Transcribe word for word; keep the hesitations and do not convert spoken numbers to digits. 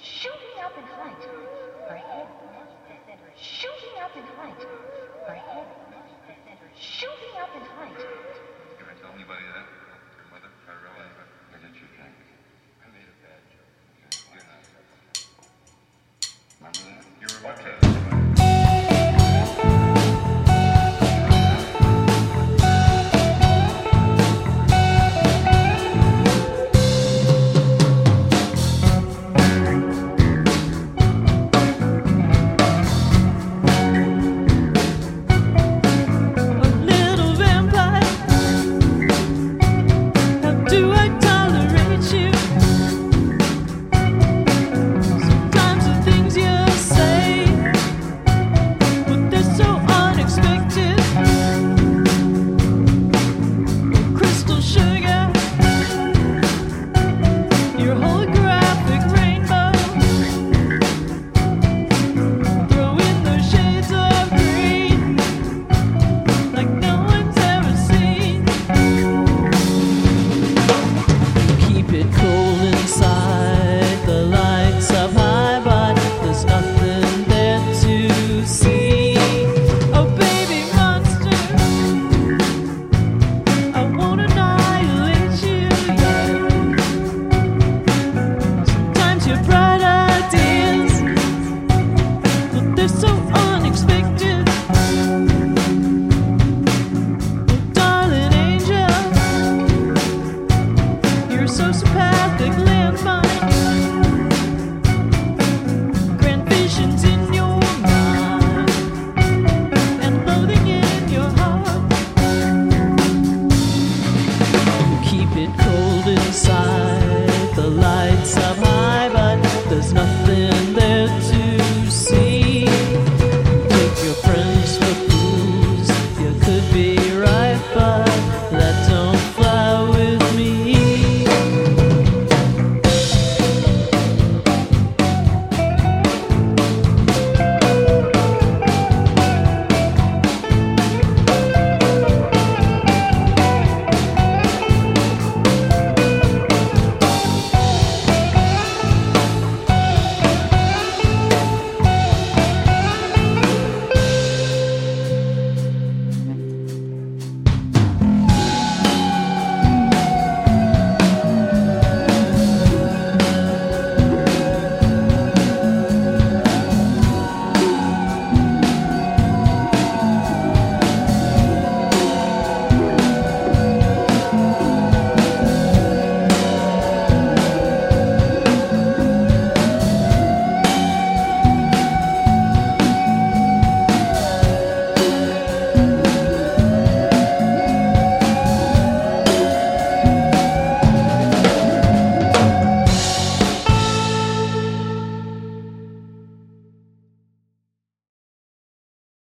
shooting up in height. Her head reached the center, shooting up in height. Her head reached the center, shooting up in height. You ever tell anybody that? Your mother? Tyrell? What did you think? I made a bad joke. You're not. Remember that? You remember Okay. that? Sociopathic landmine, grand visions in your mind, and loathing in your heart. Keep it cold inside, the lights up high, but there's nothing there to see. Take your friends for fools, you could be right, but